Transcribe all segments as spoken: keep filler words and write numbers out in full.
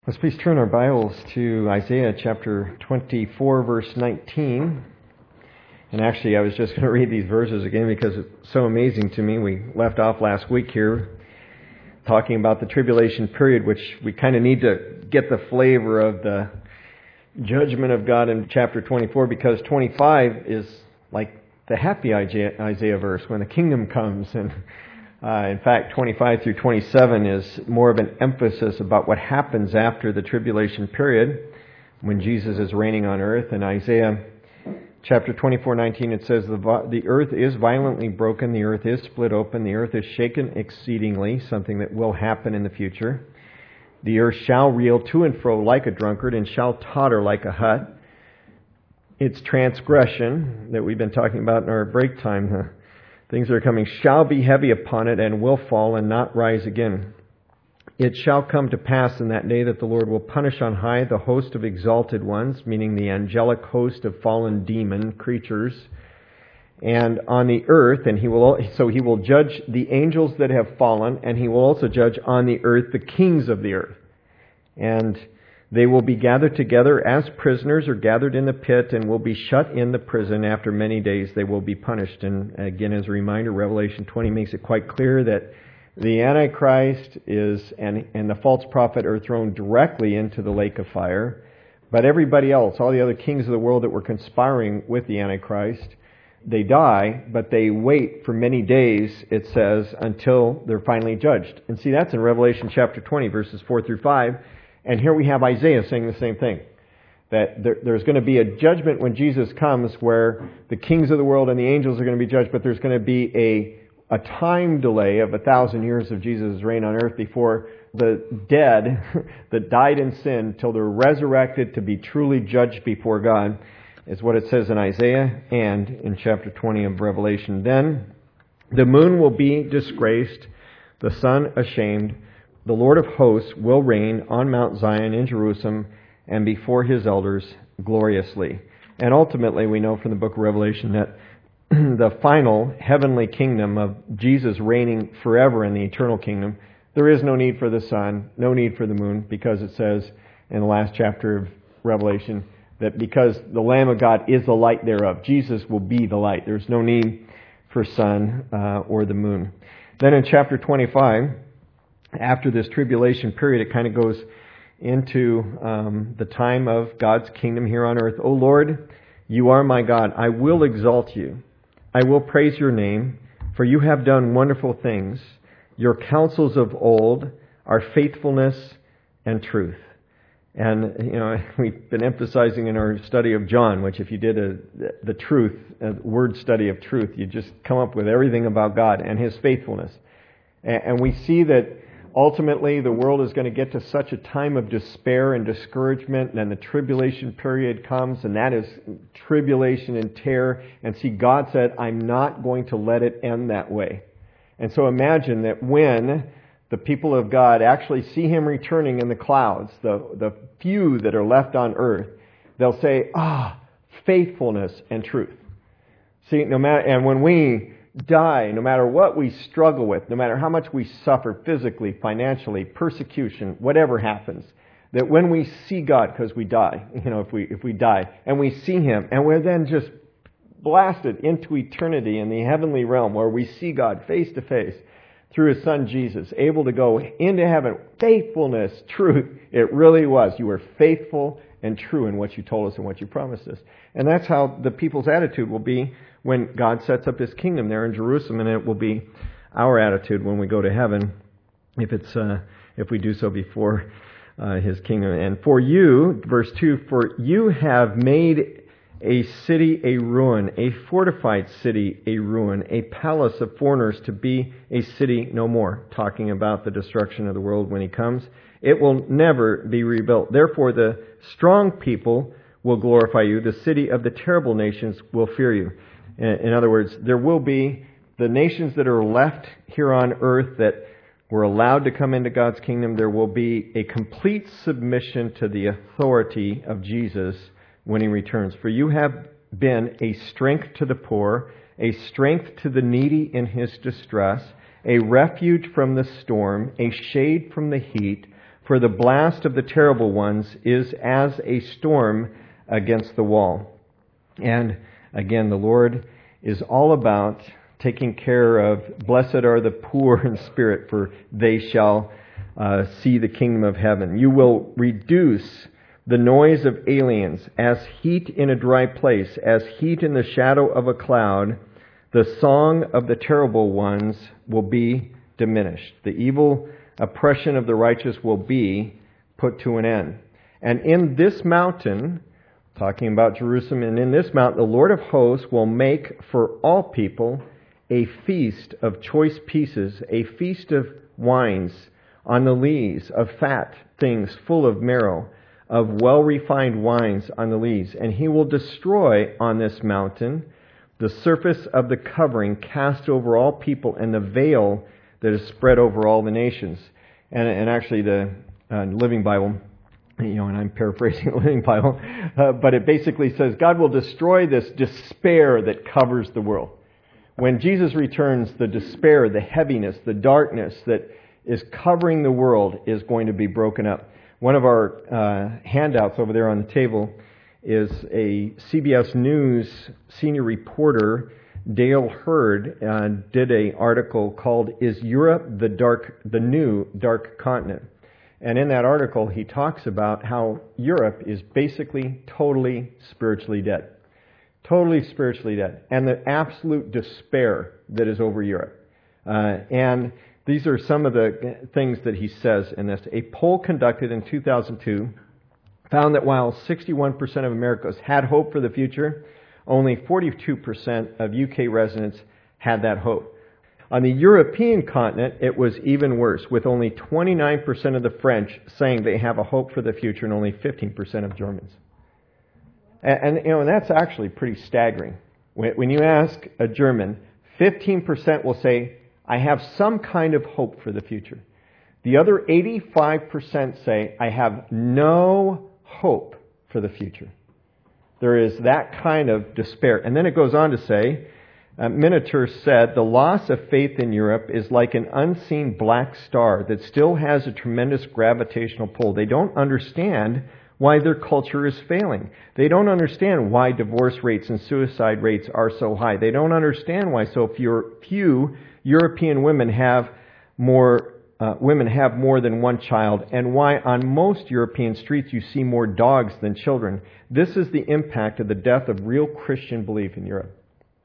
Let's please turn our Bibles to Isaiah chapter twenty-four, verse nineteen. And actually, I was just going to read these verses again because it's so amazing to me. We left off last week here talking about the tribulation period, which we kind of need to get the flavor of the judgment of God in chapter twenty-four, because twenty-five is like the happy Isaiah verse when the kingdom comes. And Uh, in fact, twenty-five through twenty-seven is more of an emphasis about what happens after the tribulation period when Jesus is reigning on earth. In Isaiah chapter twenty-four, nineteen, it says, the, the earth is violently broken, the earth is split open, the earth is shaken exceedingly, something that will happen in the future. The earth shall reel to and fro like a drunkard and shall totter like a hut. Its transgression that we've been talking about in our break time, huh? Things that are coming shall be heavy upon it and will fall and not rise again. It shall come to pass in that day that the Lord will punish on high the host of exalted ones, meaning the angelic host of fallen demon creatures, and on the earth, and he will so he will judge the angels that have fallen, and he will also judge on the earth the kings of the earth. And they will be gathered together as prisoners or gathered in the pit and will be shut in the prison. After many days they will be punished. And again, as a reminder, Revelation twenty makes it quite clear that the Antichrist is and, and the false prophet are thrown directly into the lake of fire. But everybody else, all the other kings of the world that were conspiring with the Antichrist, they die, but they wait for many days, it says, until they're finally judged. And see, that's in Revelation chapter twenty, verses four through five. And here we have Isaiah saying the same thing, that there, there's going to be a judgment when Jesus comes where the kings of the world and the angels are going to be judged, but there's going to be a, a time delay of a thousand years of Jesus' reign on earth before the dead that died in sin till they're resurrected to be truly judged before God, is what it says in Isaiah and in chapter twenty of Revelation. Then the moon will be disgraced, the sun ashamed. The Lord of hosts will reign on Mount Zion in Jerusalem and before his elders gloriously. And ultimately, we know from the book of Revelation that the final heavenly kingdom of Jesus reigning forever in the eternal kingdom, there is no need for the sun, no need for the moon, because it says in the last chapter of Revelation that because the Lamb of God is the light thereof, Jesus will be the light. There's no need for sun uh, or the moon. Then in chapter twenty-five, after this tribulation period, it kind of goes into um, the time of God's kingdom here on earth. O Lord, you are my God. I will exalt you. I will praise your name, for you have done wonderful things. Your counsels of old are faithfulness and truth. And, you know, we've been emphasizing in our study of John, which if you did a, the truth, a word study of truth, you just come up with everything about God and his faithfulness. And, and we see that ultimately, the world is going to get to such a time of despair and discouragement, and then the tribulation period comes, and that is tribulation and terror. And see, God said, I'm not going to let it end that way. And so imagine that when the people of God actually see him returning in the clouds, the, the few that are left on earth, they'll say, ah, faithfulness and truth. See, no matter, and when we die, no matter what we struggle with, no matter how much we suffer physically, financially, persecution, whatever happens, that when we see God, because we die, you know, if we if we die, and we see him, and we're then just blasted into eternity in the heavenly realm where we see God face to face through his son Jesus, able to go into heaven, faithfulness, truth, it really was. You were faithful and true in what you told us and what you promised us. And that's how the people's attitude will be when God sets up his kingdom there in Jerusalem, and it will be our attitude when we go to heaven, if it's uh, if we do so before uh, his kingdom. And for you, verse two, for you have made a city a ruin, a fortified city a ruin, a palace of foreigners to be a city no more. Talking about the destruction of the world when he comes. It will never be rebuilt. Therefore, the strong people will glorify you. The city of the terrible nations will fear you. In other words, there will be the nations that are left here on earth that were allowed to come into God's kingdom. There will be a complete submission to the authority of Jesus when he returns. For you have been a strength to the poor, a strength to the needy in his distress, a refuge from the storm, a shade from the heat, For the blast of the terrible ones is as a storm against the wall. And again, the Lord is all about taking care of, blessed are the poor in spirit, for they shall uh, see the kingdom of heaven. You will reduce the noise of aliens as heat in a dry place, as heat in the shadow of a cloud. The song of the terrible ones will be diminished. The evil oppression of the righteous will be put to an end. And in this mountain, talking about Jerusalem, and in this mountain, the Lord of hosts will make for all people a feast of choice pieces, a feast of wines on the lees, of fat things full of marrow, of well-refined wines on the lees. And he will destroy on this mountain the surface of the covering cast over all people and the veil that is spread over all the nations. And, and actually the uh, Living Bible, you know, and I'm paraphrasing the Living Bible, uh, but it basically says God will destroy this despair that covers the world. When Jesus returns, the despair, the heaviness, the darkness that is covering the world is going to be broken up. One of our uh, handouts over there on the table is a C B S News senior reporter, Dale Hurd, uh, did an article called "Is Europe the Dark, the New Dark Continent?" And in that article, he talks about how Europe is basically totally spiritually dead. Totally spiritually dead. And the absolute despair that is over Europe. Uh, and these are some of the things that he says in this. A poll conducted in two thousand two found that while sixty-one percent of Americans had hope for the future, only forty-two percent of U K residents had that hope. On the European continent, it was even worse, with only twenty-nine percent of the French saying they have a hope for the future and only fifteen percent of Germans. And, and you know, and that's actually pretty staggering. When, when you ask a German, fifteen percent will say, I have some kind of hope for the future. The other eighty-five percent say, I have no hope for the future. There is that kind of despair. And then it goes on to say, uh, Minotaur said, the loss of faith in Europe is like an unseen black star that still has a tremendous gravitational pull. They don't understand why their culture is failing. They don't understand why divorce rates and suicide rates are so high. They don't understand why so few, few European women have more uh, women have more than one child, and why on most European streets you see more dogs than children. This is the impact of the death of real Christian belief in Europe.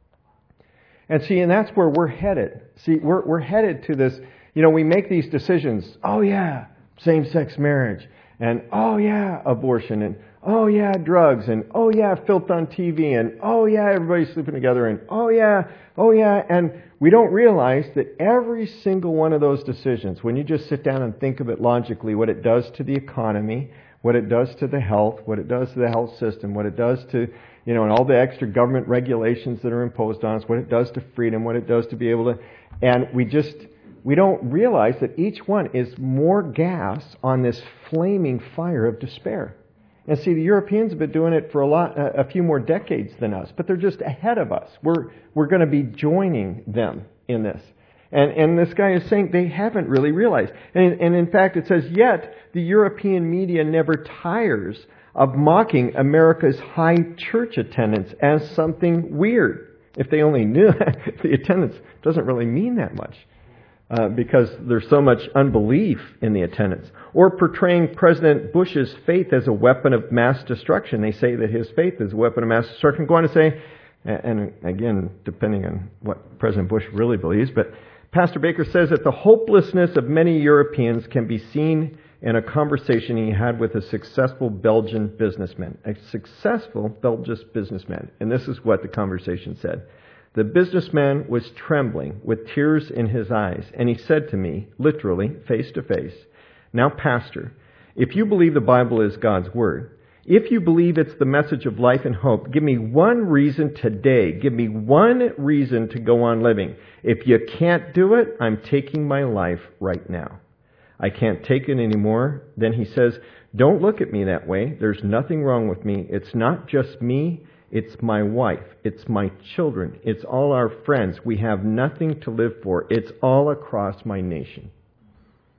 And see, and that's where we're headed. See, we're we're headed to this. You know, we make these decisions. Oh yeah, same-sex marriage. And, oh yeah, abortion, and, oh yeah, drugs, and, oh yeah, filth on T V, and, oh yeah, everybody's sleeping together, and, oh yeah, oh yeah, and we don't realize that every single one of those decisions, when you just sit down and think of it logically, what it does to the economy, what it does to the health, what it does to the health system, what it does to, you know, and all the extra government regulations that are imposed on us, what it does to freedom, what it does to be able to, and we just... We don't realize that each one is more gas on this flaming fire of despair. And see, the Europeans have been doing it for a lot, a few more decades than us, but they're just ahead of us. We're we're going to be joining them in this. And and this guy is saying they haven't really realized. And and in fact, it says, yet the European media never tires of mocking America's high church attendance as something weird. If they only knew the attendance doesn't really mean that much. Uh, because there's so much unbelief in the attendance. Or portraying President Bush's faith as a weapon of mass destruction. They say that his faith is a weapon of mass destruction. Go on to say, and again, depending on what President Bush really believes, but Pastor Baker says that the hopelessness of many Europeans can be seen in a conversation he had with a successful Belgian businessman. A successful Belgian businessman. And this is what the conversation said. The businessman was trembling with tears in his eyes, and he said to me, literally, face to face, now, Pastor, if you believe the Bible is God's Word, if you believe it's the message of life and hope, give me one reason today, give me one reason to go on living. If you can't do it, I'm taking my life right now. I can't take it anymore. Then he says, don't look at me that way. There's nothing wrong with me. It's not just me. It's my wife. It's my children. It's all our friends. We have nothing to live for. It's all across my nation.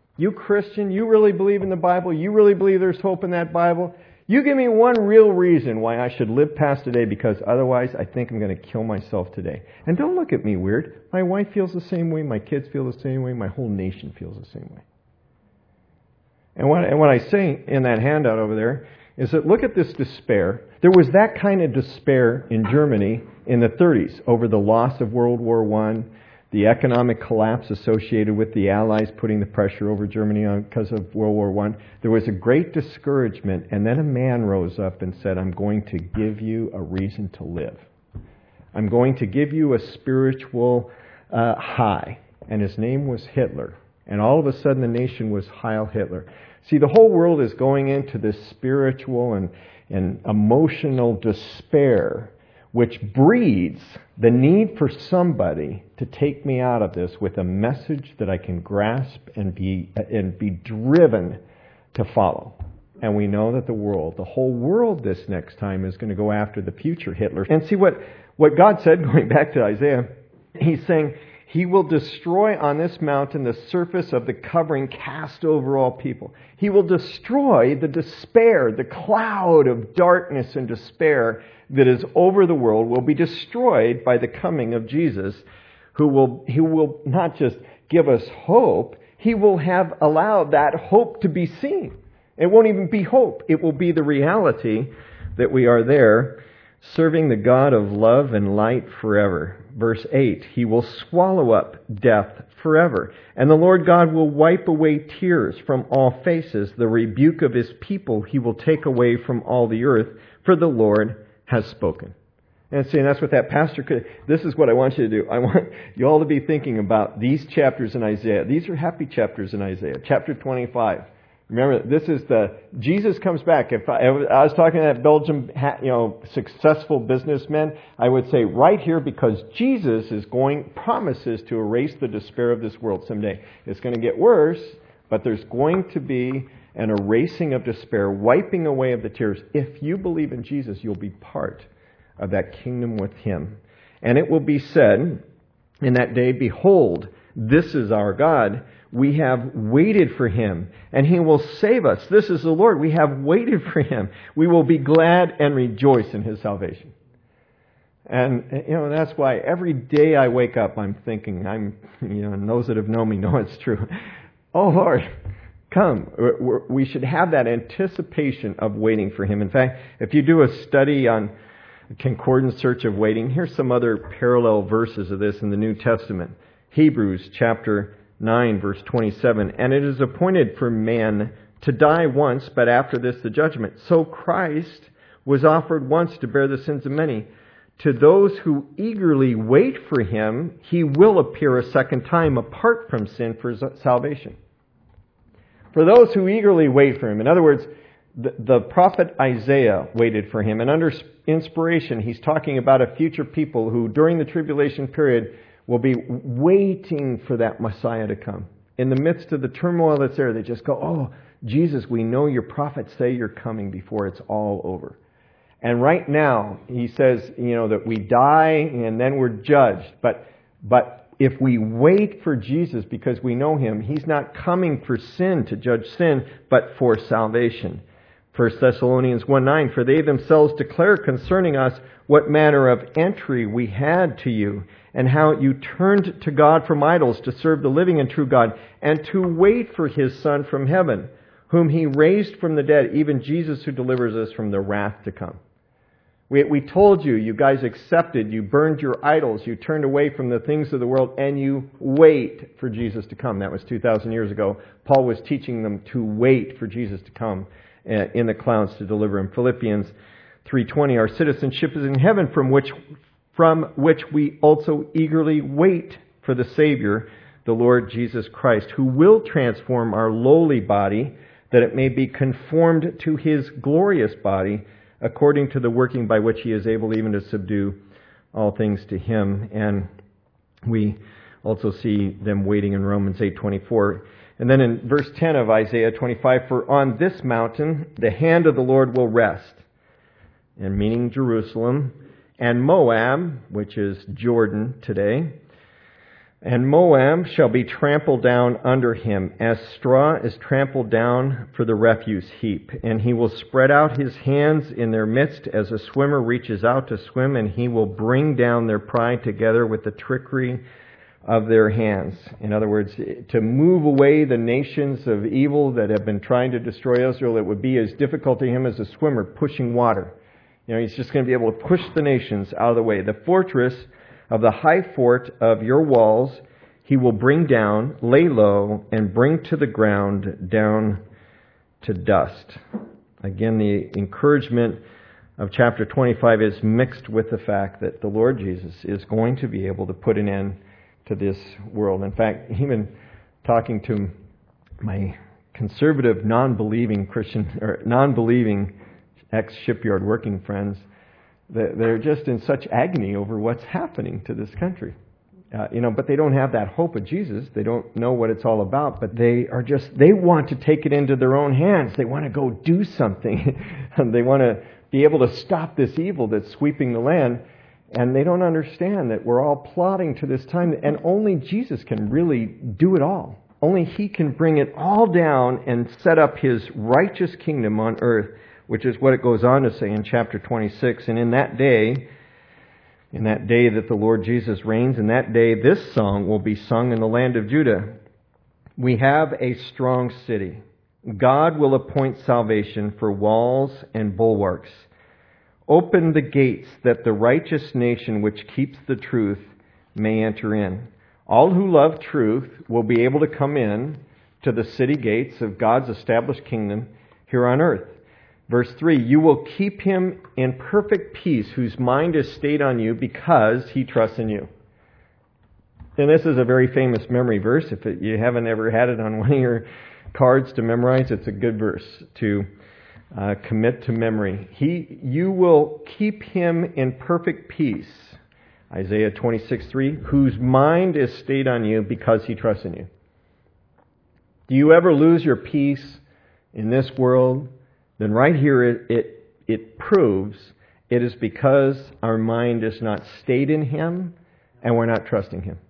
You Christian, you really believe in the Bible? You really believe there's hope in that Bible? You give me one real reason why I should live past today, because otherwise I think I'm going to kill myself today. And don't look at me weird. My wife feels the same way. My kids feel the same way. My whole nation feels the same way. And what, and what I say in that handout over there is that look at this despair. There was that kind of despair in Germany in the thirties over the loss of World War One, the economic collapse associated with the Allies putting the pressure over Germany on because of World War One. There was a great discouragement, and then a man rose up and said, I'm going to give you a reason to live. I'm going to give you a spiritual uh, high. And his name was Hitler. And all of a sudden the nation was Heil Hitler. See, the whole world is going into this spiritual and, and emotional despair, which breeds the need for somebody to take me out of this with a message that I can grasp and be and be driven to follow. And we know that the world, the whole world this next time is going to go after the future Hitler. And see what, what God said, going back to Isaiah, He's saying, He will destroy on this mountain the surface of the covering cast over all people. He will destroy the despair, the cloud of darkness and despair that is over the world will be destroyed by the coming of Jesus, who will, who will not just give us hope, He will have allowed that hope to be seen. It won't even be hope. It will be the reality that we are there serving the God of love and light forever. Verse eight, He will swallow up death forever. And the Lord God will wipe away tears from all faces. The rebuke of His people He will take away from all the earth, for the Lord has spoken. And see, and that's what that pastor could, this is what I want you to do. I want you all to be thinking about these chapters in Isaiah. These are happy chapters in Isaiah. Chapter twenty-five. Remember, this is the, Jesus comes back. If I, I was talking to that Belgian, you know, successful businessman, I would say right here, because Jesus is going, promises to erase the despair of this world someday. It's going to get worse, but there's going to be an erasing of despair, wiping away of the tears. If you believe in Jesus, you'll be part of that kingdom with Him. And it will be said in that day, behold, this is our God. We have waited for Him, and He will save us. This is the Lord. We have waited for Him. We will be glad and rejoice in His salvation. And, you know, that's why every day I wake up, I'm thinking, I'm, you know, and those that have known me know it's true. Oh, Lord, come. We're, we should have that anticipation of waiting for Him. In fact, if you do a study on concordance search of waiting, here's some other parallel verses of this in the New Testament. Hebrews chapter nine, verse twenty-seven. And it is appointed for man to die once, but after this the judgment. So Christ was offered once to bear the sins of many. To those who eagerly wait for Him, He will appear a second time apart from sin for salvation. For those who eagerly wait for Him. In other words, the, the prophet Isaiah waited for Him. And under inspiration, he's talking about a future people who during the tribulation period will be waiting for that Messiah to come. In the midst of the turmoil that's there, they just go, oh, Jesus, we know your prophets say you're coming before it's all over. And right now, he says, you know, that we die and then we're judged. But, but if we wait for Jesus because we know Him, He's not coming for sin, to judge sin, but for salvation. First Thessalonians one nine, for they themselves declare concerning us what manner of entry we had to you, and how you turned to God from idols to serve the living and true God, and to wait for His Son from heaven, whom He raised from the dead, even Jesus who delivers us from the wrath to come. We, we told you, you guys accepted, you burned your idols, you turned away from the things of the world, and you wait for Jesus to come. That was two thousand years ago. Paul was teaching them to wait for Jesus to come in the clouds to deliver Him. Philippians three twenty, our citizenship is in heaven, from which from which we also eagerly wait for the Savior, the Lord Jesus Christ, who will transform our lowly body, that it may be conformed to His glorious body, according to the working by which He is able even to subdue all things to Him. And we also see them waiting in Romans eight twenty-four. And then in verse ten of Isaiah twenty-five, for on this mountain the hand of the Lord will rest, and meaning Jerusalem, and Moab, which is Jordan today, And Moab shall be trampled down under him, as straw is trampled down for the refuse heap. And he will spread out his hands in their midst as a swimmer reaches out to swim, and he will bring down their pride together with the trickery of their hands. In other words, to move away the nations of evil that have been trying to destroy Israel, it would be as difficult to him as a swimmer pushing water. You know, he's just going to be able to push the nations out of the way. The fortress of the high fort of your walls he will bring down, lay low, and bring to the ground down to dust. Again, the encouragement of chapter twenty-five is mixed with the fact that the Lord Jesus is going to be able to put an end to this world. In fact, even talking to my conservative, non-believing Christian, or non-believing ex-shipyard working friends, they're just in such agony over what's happening to this country. Uh, you know, but they don't have that hope of Jesus. They don't know what it's all about, but they are just, they want to take it into their own hands. They want to go do something. And they want to be able to stop this evil that's sweeping the land. And they don't understand that we're all plotting to this time, and only Jesus can really do it all. Only He can bring it all down and set up His righteous kingdom on earth, which is what it goes on to say in chapter twenty-six. And in that day, in that day that the Lord Jesus reigns, in that day this song will be sung in the land of Judah. We have a strong city. God will appoint salvation for walls and bulwarks. Open the gates that the righteous nation which keeps the truth may enter in. All who love truth will be able to come in to the city gates of God's established kingdom here on earth. Verse three, you will keep him in perfect peace whose mind is stayed on you because he trusts in you. And this is a very famous memory verse. If it, you haven't ever had it on one of your cards to memorize, it's a good verse to uh, commit to memory. He, you will keep him in perfect peace. Isaiah twenty-six three, whose mind is stayed on you because he trusts in you. Do you ever lose your peace in this world? Then right here it, it it proves it is because our mind is not stayed in Him and we're not trusting Him.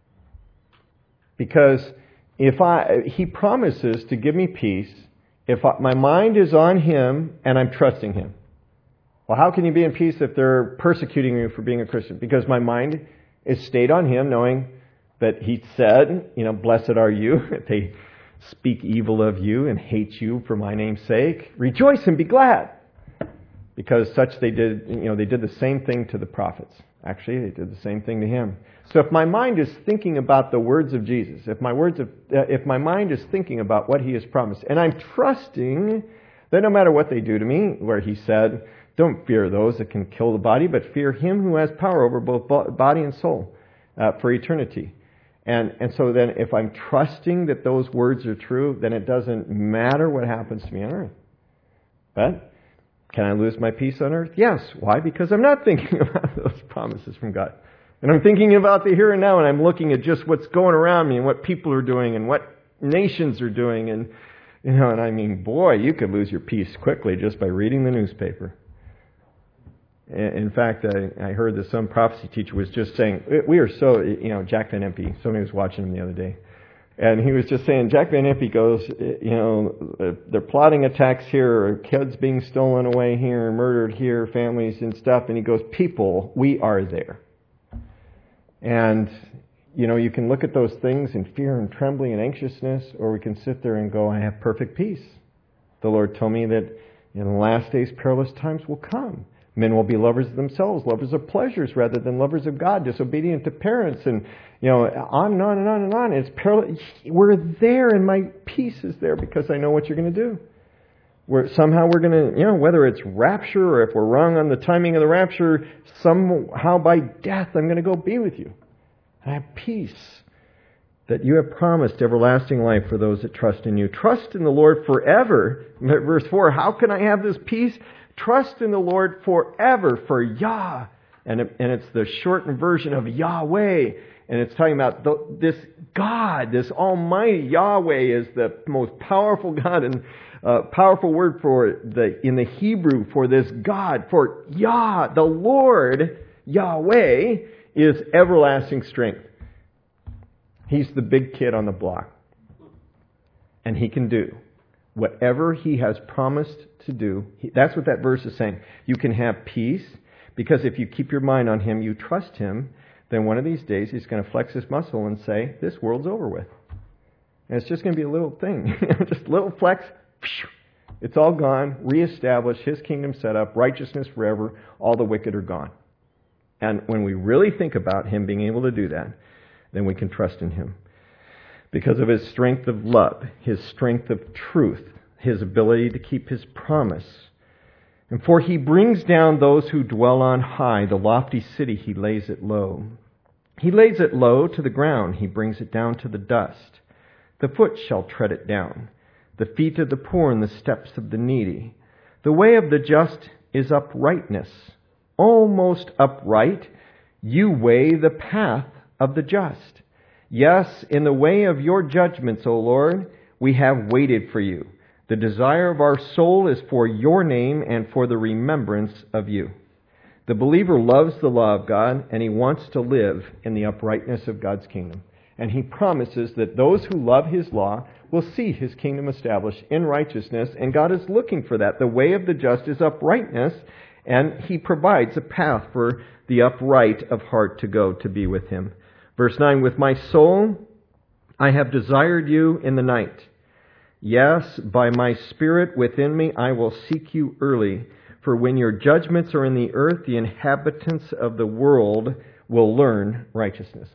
Because if I He promises to give me peace if I, my mind is on Him and I'm trusting Him. Well, how can you be in peace if they're persecuting you for being a Christian? Because my mind is stayed on Him, knowing that He said, you know, blessed are you if they speak evil of you and hate you for my name's sake. Rejoice and be glad. Because such they did, you know, they did the same thing to the prophets. Actually, they did the same thing to him. So if my mind is thinking about the words of Jesus, if my words of, uh, if my mind is thinking about what He has promised, and I'm trusting that no matter what they do to me, where He said, don't fear those that can kill the body, but fear Him who has power over both body and soul uh, for eternity. And and so then if I'm trusting that those words are true, then it doesn't matter what happens to me on earth. But can I lose my peace on earth? Yes. Why? Because I'm not thinking about those promises from God. And I'm thinking about the here and now, and I'm looking at just what's going around me and what people are doing and what nations are doing. And, you know, and I mean, boy, you could lose your peace quickly just by reading the newspaper. In fact, I, I heard that some prophecy teacher was just saying, we are so, you know, Jack Van Impe, somebody was watching him the other day, and he was just saying, Jack Van Impe goes, you know, they're plotting attacks here, or kids being stolen away here, murdered here, families and stuff, and he goes, people, we are there. And, you know, you can look at those things in fear and trembling and anxiousness, or we can sit there and go, I have perfect peace. The Lord told me that in the last days perilous times will come. Men will be lovers of themselves, lovers of pleasures rather than lovers of God, disobedient to parents, and, you know, on and on and on and on. It's parallel. We're there, and my peace is there because I know what you're going to do. We're, somehow we're going to, you know, whether it's rapture or if we're wrong on the timing of the rapture, somehow by death I'm going to go be with you. I have peace that you have promised everlasting life for those that trust in you. Trust in the Lord forever. Verse four, how can I have this peace? Trust in the Lord forever, for Yah. And, it, and it's the shortened version of Yahweh. And it's talking about the, this God, this almighty Yahweh is the most powerful God and uh, powerful word for the in the Hebrew for this God. For Yah, the Lord, Yahweh, is everlasting strength. He's the big kid on the block. And he can do whatever he has promised to do. He, that's what that verse is saying. You can have peace because if you keep your mind on him, you trust him, then one of these days he's going to flex his muscle and say, this world's over with. And it's just going to be a little thing. Just a little flex. It's all gone. Reestablish his kingdom set up. Righteousness forever. All the wicked are gone. And when we really think about him being able to do that, then we can trust in him. Because of his strength of love, his strength of truth, his ability to keep his promise. And for he brings down those who dwell on high, the lofty city he lays it low. He lays it low to the ground, he brings it down to the dust. The foot shall tread it down, the feet of the poor and the steps of the needy. The way of the just is uprightness. Almost upright, you weigh the path of the just. Yes, in the way of your judgments, O Lord, we have waited for you. The desire of our soul is for your name and for the remembrance of you. The believer loves the law of God, and he wants to live in the uprightness of God's kingdom. And he promises that those who love his law will see his kingdom established in righteousness, and God is looking for that. The way of the just is uprightness, and he provides a path for the upright of heart to go to be with him. Verse nine, with my soul I have desired you in the night. Yes, by my spirit within me I will seek you early. For when your judgments are in the earth, the inhabitants of the world will learn righteousness.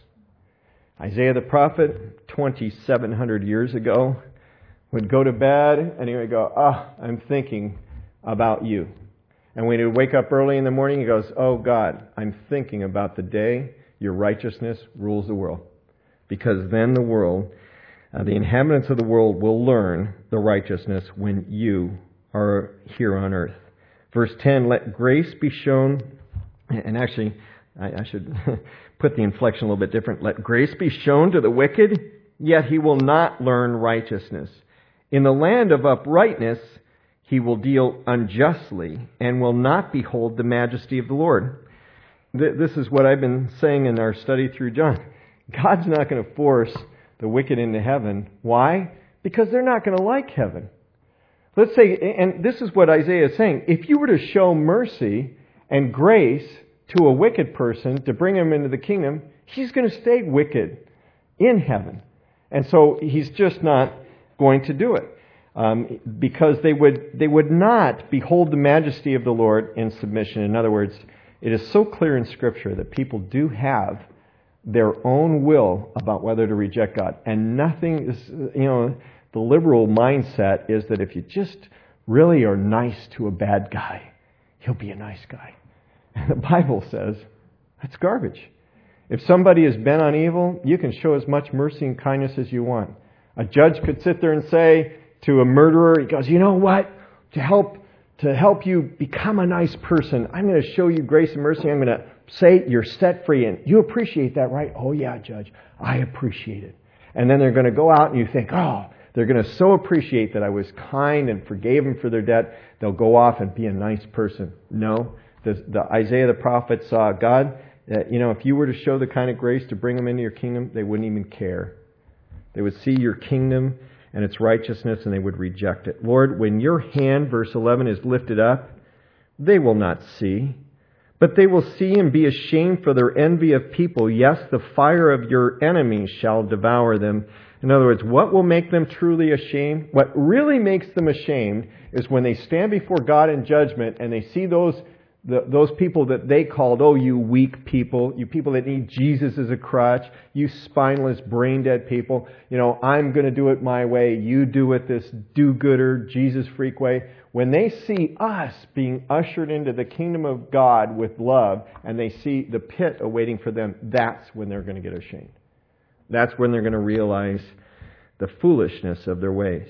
Isaiah the prophet, twenty-seven hundred years ago, would go to bed and he would go, ah, oh, I'm thinking about you. And when he would wake up early in the morning, he goes, oh God, I'm thinking about the day your righteousness rules the world. Because then the world, uh, the inhabitants of the world will learn the righteousness when you are here on earth. Verse ten, let grace be shown, and actually, I, I should put the inflection a little bit different. Let grace be shown to the wicked, yet he will not learn righteousness. In the land of uprightness, he will deal unjustly and will not behold the majesty of the Lord. This is what I've been saying in our study through John. God's not going to force the wicked into heaven. Why? Because they're not going to like heaven. Let's say, and this is what Isaiah is saying, if you were to show mercy and grace to a wicked person to bring him into the kingdom, he's going to stay wicked in heaven. And so he's just not going to do it. Um, because they would they would not behold the majesty of the Lord in submission. In other words, it is so clear in Scripture that people do have their own will about whether to reject God. And nothing is, you know, the liberal mindset is that if you just really are nice to a bad guy, he'll be a nice guy. And the Bible says that's garbage. If somebody is bent on evil, you can show as much mercy and kindness as you want. A judge could sit there and say to a murderer, he goes, you know what? To help to help you become a nice person, I'm going to show you grace and mercy. I'm going to say you're set free. And you appreciate that, right? Oh, yeah, Judge. I appreciate it. And then they're going to go out and you think, oh, they're going to so appreciate that I was kind and forgave them for their debt. They'll go off and be a nice person. No. The, the Isaiah the prophet saw God, uh, you know, if you were to show the kind of grace to bring them into your kingdom, they wouldn't even care. They would see your kingdom and its righteousness, and they would reject it. Lord, when your hand, verse eleven, is lifted up, they will not see, but they will see and be ashamed for their envy of people. Yes, the fire of your enemies shall devour them. In other words, what will make them truly ashamed? What really makes them ashamed is when they stand before God in judgment and they see those The, those people that they called, oh, you weak people, you people that need Jesus as a crutch, you spineless, brain-dead people, you know, I'm going to do it my way, you do it this do-gooder, Jesus-freak way. When they see us being ushered into the kingdom of God with love, and they see the pit awaiting for them, that's when they're going to get ashamed. That's when they're going to realize the foolishness of their ways.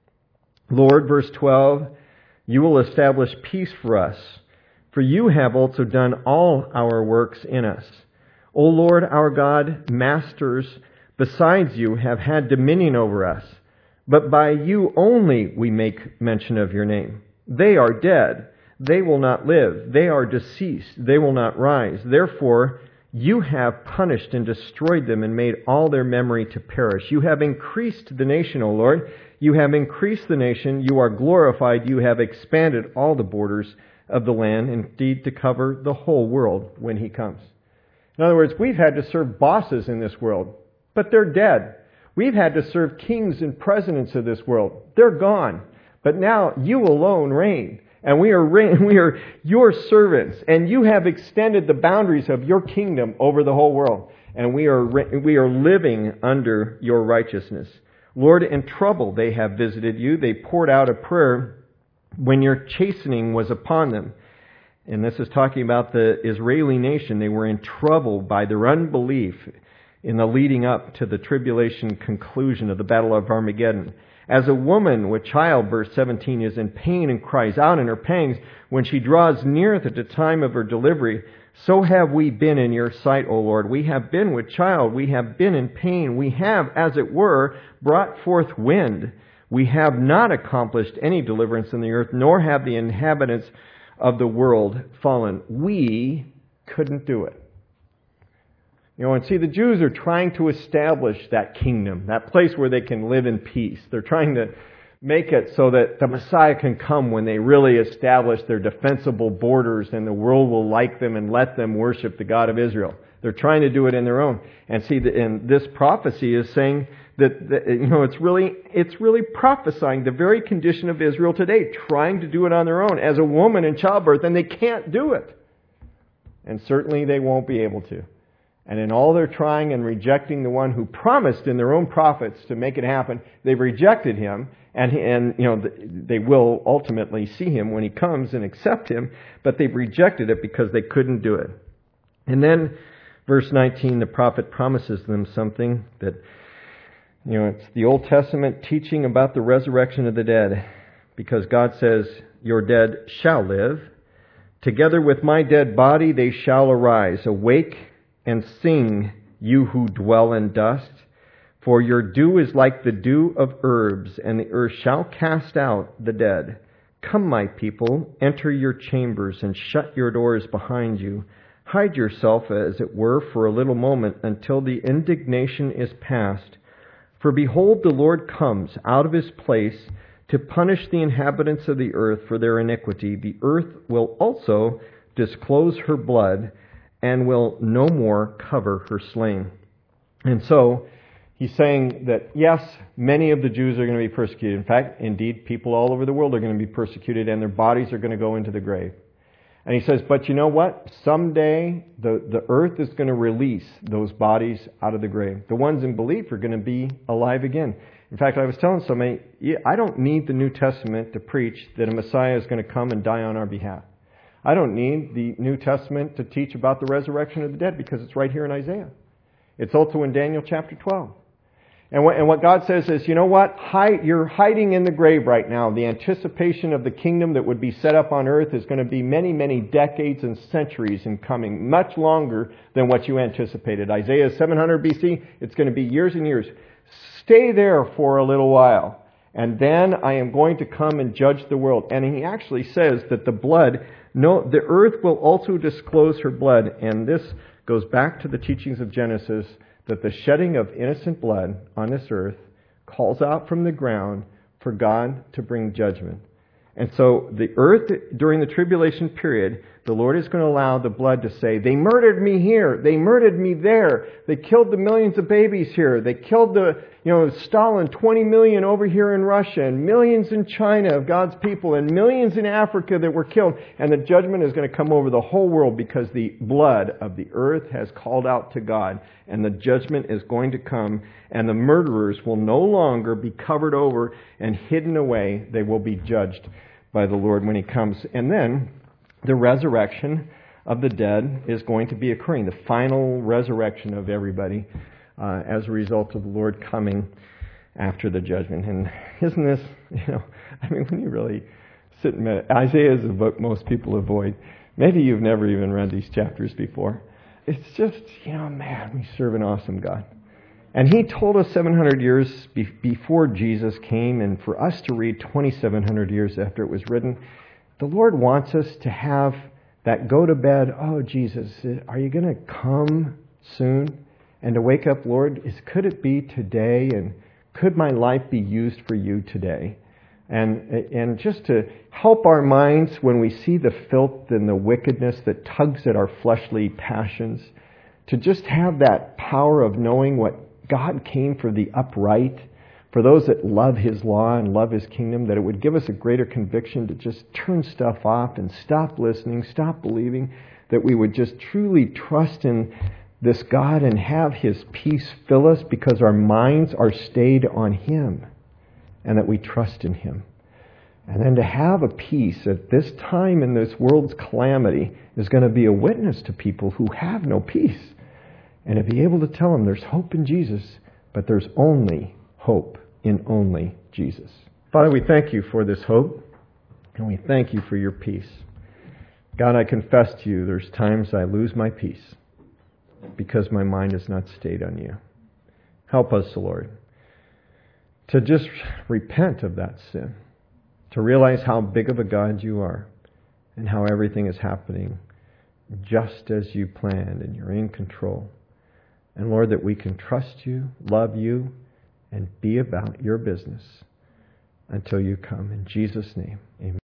Lord, verse twelve, you will establish peace for us, for you have also done all our works in us. O Lord our God, masters besides you have had dominion over us, but by you only we make mention of your name. They are dead, they will not live. They are deceased, they will not rise. Therefore, You have punished and destroyed them and made all their memory to perish. You have increased the nation, O Lord. You have increased the nation. You are glorified. You have expanded all the borders of the land, indeed to cover the whole world when He comes. In other words, we've had to serve bosses in this world, but they're dead. We've had to serve kings and presidents of this world. They're gone. But now you alone reign. And we are we are your servants, and you have extended the boundaries of your kingdom over the whole world. And we are we are living under your righteousness. Lord, in trouble they have visited you. They poured out a prayer when your chastening was upon them. And this is talking about the Israeli nation. They were in trouble by their unbelief in the leading up to the tribulation conclusion of the Battle of Armageddon. As a woman with child, verse seventeen, is in pain and cries out in her pangs when she draws near to the time of her delivery, so have we been in your sight, O Lord. We have been with child. We have been in pain. We have, as it were, brought forth wind. We have not accomplished any deliverance in the earth, nor have the inhabitants of the world fallen. We couldn't do it. You know, and see, the Jews are trying to establish that kingdom, that place where they can live in peace. They're trying to make it so that the Messiah can come when they really establish their defensible borders and the world will like them and let them worship the God of Israel. They're trying to do it in their own. And see, and this prophecy is saying that, that you know, it's really, it's really prophesying the very condition of Israel today, trying to do it on their own as a woman in childbirth, and they can't do it. And certainly they won't be able to. And in all their trying and rejecting the one who promised in their own prophets to make it happen, they've rejected Him, and and you know they will ultimately see Him when He comes and accept Him, but they've rejected it because they couldn't do it. And then, verse nineteen, the prophet promises them something that, you know, it's the Old Testament teaching about the resurrection of the dead, because God says, "Your dead shall live. Together with my dead body they shall arise. Awake and sing, you who dwell in dust. For your dew is like the dew of herbs, and the earth shall cast out the dead. Come, my people, enter your chambers, and shut your doors behind you. Hide yourself, as it were, for a little moment, until the indignation is past. For behold, the Lord comes out of His place to punish the inhabitants of the earth for their iniquity. The earth will also disclose her blood, and will no more cover her slain." And so, he's saying that, yes, many of the Jews are going to be persecuted. In fact, indeed, people all over the world are going to be persecuted, and their bodies are going to go into the grave. And he says, but you know what? Someday, the, the earth is going to release those bodies out of the grave. The ones in belief are going to be alive again. In fact, I was telling somebody, I don't need the New Testament to preach that a Messiah is going to come and die on our behalf. I don't need the New Testament to teach about the resurrection of the dead because it's right here in Isaiah. It's also in Daniel chapter twelve. And what, and what God says is, you know what? Hide, you're hiding in the grave right now. The anticipation of the kingdom that would be set up on earth is going to be many, many decades and centuries in coming, much longer than what you anticipated. Isaiah seven hundred B C, it's going to be years and years. Stay there for a little while, and then I am going to come and judge the world. And he actually says that the blood... No, the earth will also disclose her blood, and this goes back to the teachings of Genesis, that the shedding of innocent blood on this earth calls out from the ground for God to bring judgment. And so the earth, during the tribulation period, the Lord is going to allow the blood to say, they murdered me here, they murdered me there, they killed the millions of babies here, they killed the, you know, Stalin, twenty million over here in Russia, and millions in China of God's people, and millions in Africa that were killed. And the judgment is going to come over the whole world because the blood of the earth has called out to God, and the judgment is going to come, and the murderers will no longer be covered over and hidden away. They will be judged by the Lord when He comes. And then the resurrection of the dead is going to be occurring, the final resurrection of everybody uh, as a result of the Lord coming after the judgment. And isn't this, you know, I mean, when you really sit and meditate, Isaiah is a book most people avoid. Maybe you've never even read these chapters before. It's just, you know, man, we serve an awesome God. And He told us seven hundred years be- before Jesus came, and for us to read twenty-seven hundred years after it was written, the Lord wants us to have that go to bed, oh Jesus, are you going to come soon? And to wake up, Lord, is could it be today? And could my life be used for you today? And and just to help our minds when we see the filth and the wickedness that tugs at our fleshly passions, to just have that power of knowing what God came for the upright, for those that love His law and love His kingdom, that it would give us a greater conviction to just turn stuff off and stop listening, stop believing, that we would just truly trust in this God and have His peace fill us because our minds are stayed on Him and that we trust in Him. And then to have a peace at this time in this world's calamity is going to be a witness to people who have no peace. And to be able to tell them there's hope in Jesus, but there's only hope in only Jesus. Father, we thank you for this hope, and we thank you for your peace. God, I confess to you, there's times I lose my peace because my mind is not stayed on you. Help us, Lord, to just repent of that sin, to realize how big of a God you are and how everything is happening just as you planned and you're in control. And Lord, that we can trust you, love you, and be about your business until you come. In Jesus' name, amen.